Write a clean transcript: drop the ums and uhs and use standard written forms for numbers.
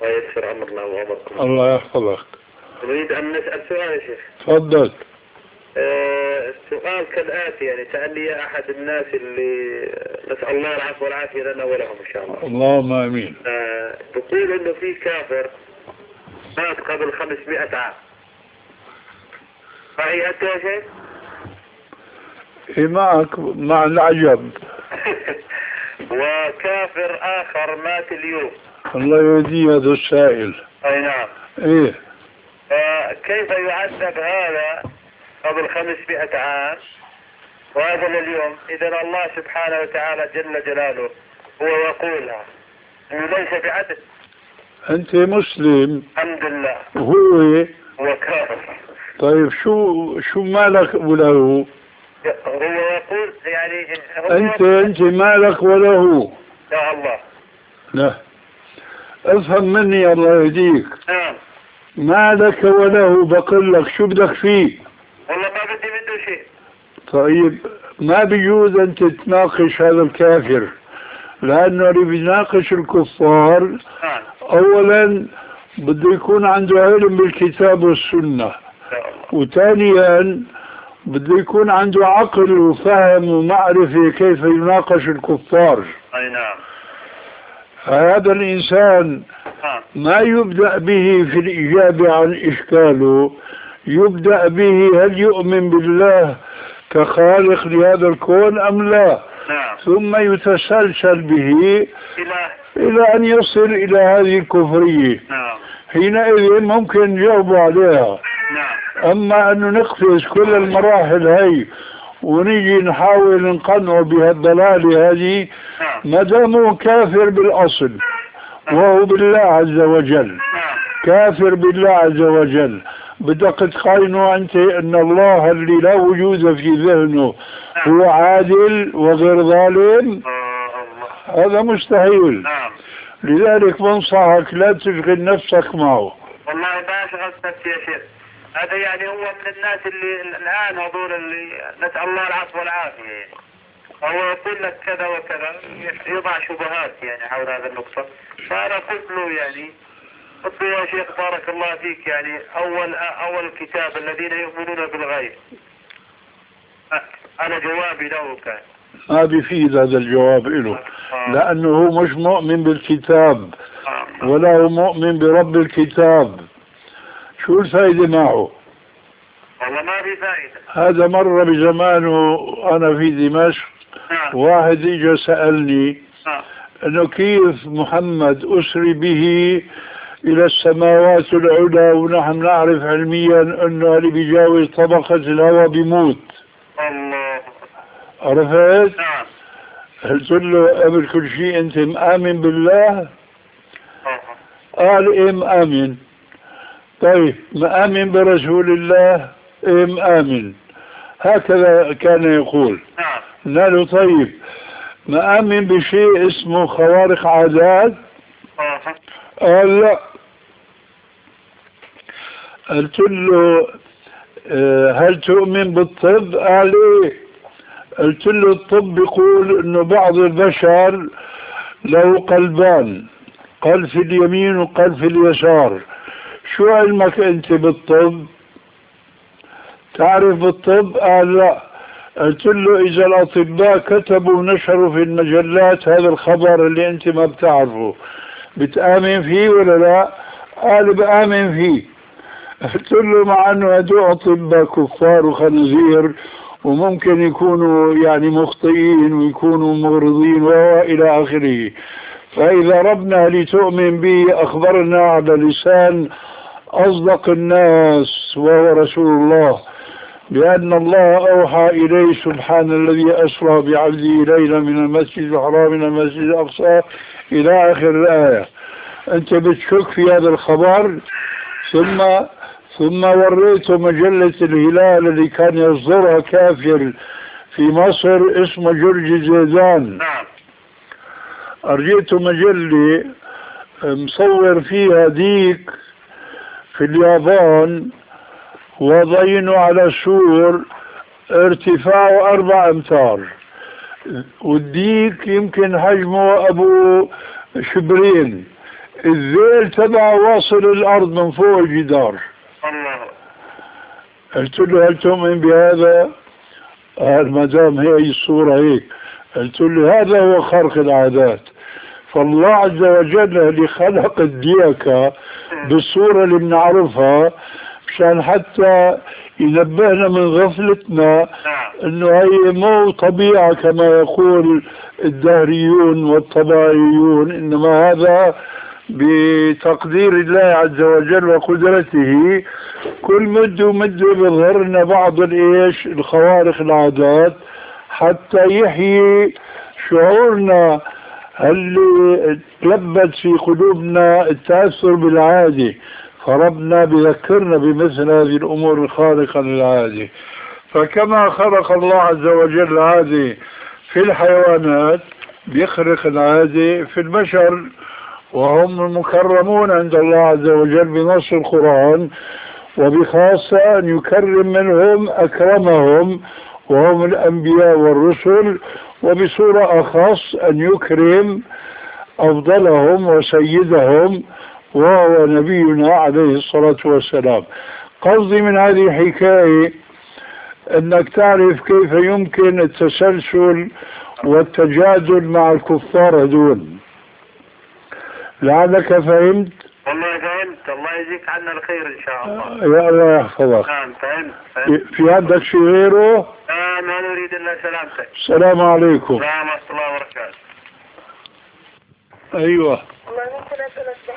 ويسر أمرنا وأمركم. الله يحفظك. نريد أن نسأل سؤال يا شيخ. تفضل. السؤال كالآتي، يعني سألني أحد الناس اللي نسأل الله العفو والعافية لنا ولهم إن شاء الله. اللهم آمين. تقول إنه في كافر مات قبل 500 عام. معي أنت يا شيخ؟ إيه معك مع العجب. وكافر آخر مات اليوم. الله يهدي هذا السائل. أي نعم. إيه. كيف يعذب هذا قبل 500 عام وهذا اليوم؟ إذا الله سبحانه وتعالى جل جلاله هو يقولها إنه ليس بعدل. أنت مسلم. الحمد لله. هو كافر. طيب شو مالك وله؟ هو يقول يعني أنت مالك وله؟ يا الله. لا افهم مني الله يهديك. نعم. مالك وله بقول لك شو بدك فيه؟ والله ما بدي منه شيء. طيب ما بيجوز أن تتناقش هذا الكافر، لأنه اللي بيناقش الكفار أولا بده يكون عنده علم بالكتاب والسنة، وثانيا بده يكون عنده عقل وفهم ومعرفة كيف يناقش الكفار. أي نعم. هذا الإنسان ما يبدأ به في الإجابة عن إشكاله، يبدأ به هل يؤمن بالله كخالق لهذا الكون أم لا. نعم. ثم يتسلسل به إلى أن يصل إلى هذه الكفرية. نعم. حينئذ ممكن نجاوب عليها. نعم. أما أنه نقفز كل المراحل هاي ونيجي نحاول نقنعه بهالضلالة هذه، ما دامه كافر بالأصل وهو بالله عز وجل، كافر بالله عز وجل، بدك تقارنه أنت أن الله اللي لا وجود في ذهنه هو عادل وغير ظالم؟ هذا مستحيل. لذلك بنصحك لا تشغل نفسك معه. والله ما شغلت نفسي يا شيخ، هذا يعني هو من الناس اللي الآن هذول اللي نسأل الله العفو والعافية، هو يقول لك كذا وكذا، يضع شبهات يعني حول هذا النقطة. فأنا قلت له يعني قلت له يا شيخ بارك الله فيك، يعني أول كتاب الذين يؤمنون بالغيب، أنا جوابي له كان ما بيفيد هذا الجواب له، لأنه هو مش مؤمن بالكتاب ولا هو مؤمن برب الكتاب. شو الفائدة معه؟ والله ما في فائدة. هذا مر بزمانه أنا في دمشق، واحد إجا سألني أنه كيف محمد أسري به إلى السماوات العلى ونحن نعرف علميا أنه اللي بيجاوز طبقة الهواء بيموت. الله. عرفت؟ قلت له قبل كل شيء أنت مآمن بالله؟ قال إيه مآمن. طيب مآمن برسول الله؟ إيه مآمن. هكذا كان يقول. قلنا له طيب مآمن بشيء اسمه خوارق عادات؟ قال لا. قلت له هل تؤمن بالطب؟ قال ايه. قلت له الطب يقول انه بعض البشر له قلبان، قلب في اليمين وقلب في اليسار. شو علمك انت بالطب؟ تعرف بالطب؟ قال لا. قلت له اذا الاطباء كتبوا ونشروا في المجلات هذا الخبر اللي انت ما بتعرفه، بتآمن فيه ولا لا؟ قال بآمن فيه. قلت له مع انه هدول اطباء كفار وخنازير وممكن يكونوا يعني مخطئين ويكونوا مغرضين والى اخره، فاذا ربنا لتؤمن به اخبرنا على لسان اصدق الناس وهو رسول الله بأن الله أوحى إليه سبحان الذي أسرى بعبده ليلا من المسجد الحرام من المسجد الأقصى إلى آخر الآية. أنت بتشك في هذا الخبر؟ ثم وريته مجلة الهلال اللي كان يصدرها كافر في مصر اسمه جورج زيدان. أرجيته مجلة مصور فيها ديك في اليابان وضعينه على سور ارتفاعه 4 أمتار، والديك يمكن حجمه أبو شبرين. الذيل تبع واصل الأرض من فوق الجدار. الله. قلت له هل تؤمن بهذا؟ قال ما دام هي الصورة هيك. قلت له هذا هو خرق العادات. فالله عز وجل اللي خلق الديكة بالصورة اللي بنعرفها مشان حتى ينبهنا من غفلتنا انه هي مو طبيعة كما يقول الدهريون والطبيعيون، انما هذا بتقدير الله عز وجل وقدرته. كل مده بيظهر لنا بعض الخوارق العادات حتى يحيي شعورنا اللي تلبت في قلوبنا التأثر بالعادة، فربنا بذكرنا بمثل هذه الأمور الخارقة للعادة. فكما خلق الله عز وجل العادة في الحيوانات بيخرق العادة في البشر، وهم مكرمون عند الله عز وجل بنص القرآن، وبخاصة أن يكرم منهم أكرمهم وهم الأنبياء والرسل، وبصورة أخص أن يكرم أفضلهم وسيدهم وهو نبينا عليه الصلاة والسلام. قصدي من هذه الحكاية أنك تعرف كيف يمكن التسلسل والتجادل مع الكفار هذول. لعلك فهمت؟ والله فهمت، الله يجزيك عنا الخير إن شاء الله. يا الله يحفظك. نعم فهمت. في عندك شيء غيره؟ ما نريد إلا سلامتك. السلام عليكم. ورحمة الله وبركاته. أيوة.